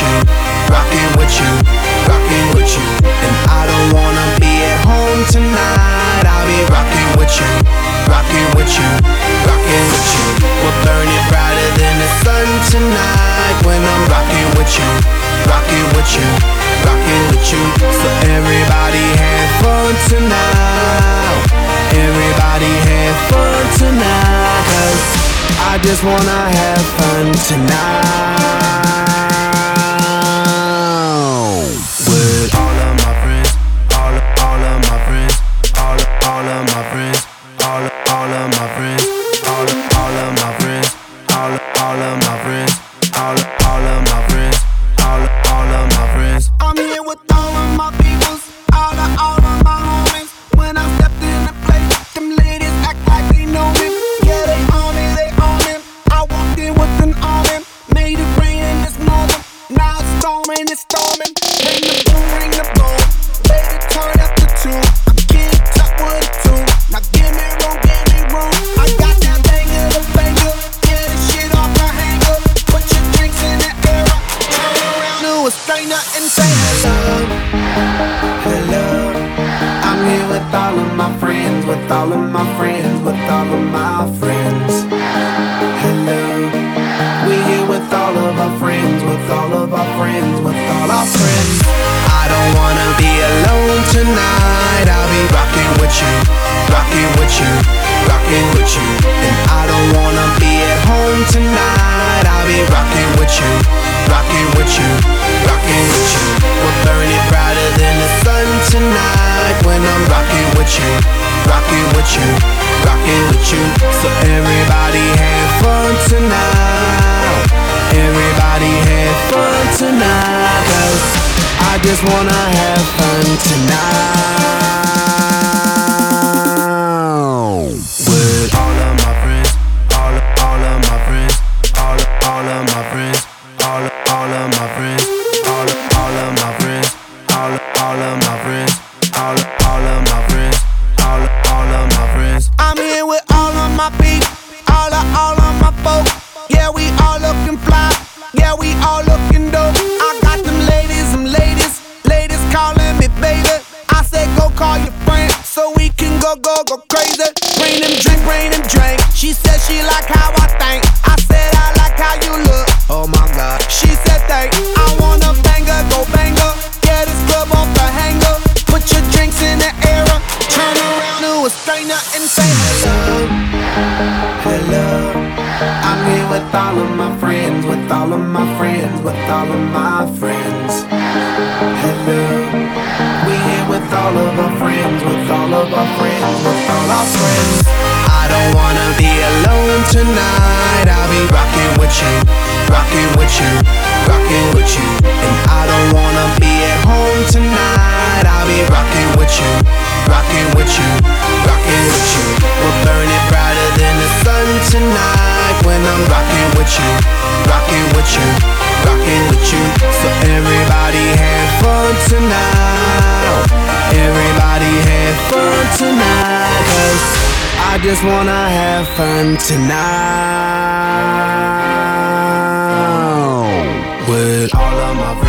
you, rocking with you, rocking with you. And I don't wanna be at home tonight. I'll be rocking with you, rocking with you, rocking with you. We'll burn it brighter than the sun tonight when I'm rocking with you, rocking with you, rocking with you. So everybody have fun tonight. Everybody have fun tonight, 'cause I just wanna have fun tonight. With all of my friends, all of my friends, all of my friends, all of my friends, all of my friends, all of my friends, all of my friends, all of my friends. I'm here with all of my peoples, all of my homies. When I stepped in the place, them ladies act like they know me. Yeah, they on me, they on me. I walked in with an army, made it rain this morning. Now it's storming, it's storming. Ring the boom, ring the boom. Baby, turn up the tune. I'm getting top with a tune. Now give me room, give me room. I got that banger, the banger. Get the shit off the hanger. Put your drinks in the air. Turn around to a stranger and say hello. Hello, I'm here with all of my friends, with all of my friends, with all of my friends. Hello, we here with all of our friends, with all of our friends, with all our friends. I don't wanna be alone tonight. I'll be rocking with you, rocking with you, rocking with you. And I don't wanna be at home tonight. I'll be rocking with you, rocking with you, rocking with you. We'll burn it brighter than the sun tonight when I'm rocking with you, rocking with you, rocking with you. So everybody have fun tonight. Everybody have fun tonight, 'cause I just wanna have fun tonight. With all of my friends, all of my friends, all of my friends, all of my friends, all of my friends, all of my friends, all of my friends, all of my friends. I'm here with all of my people, all of my folk. Yeah, we all looking fly. Yeah, we all looking dope. I got them ladies calling me baby. I said go call your friend so we can go crazy. Bring them drink. She said she like how I think. I said I like how you look. Oh my God. She said thank. I wanna banger, go banger. Yeah, this club off the hanger. Put your drinks in the air. Turn around to a stranger and say hello. Hello, I'm here with all of my friends, with all of my friends, with all of my friends. Hello, we here with all of our friends, with all of our friends, with all our friends. I don't wanna be alone tonight. I'll be rocking with you, rocking with you, rocking with you. And I don't wanna be at home tonight. I'll be rocking with you, rocking with you, rocking with you. We'll burn it brighter than the sun tonight when I'm rocking with you, rocking with you, rocking with you. So everybody have fun tonight. Everybody have fun tonight, 'cause I just wanna have fun tonight. With all of my friends.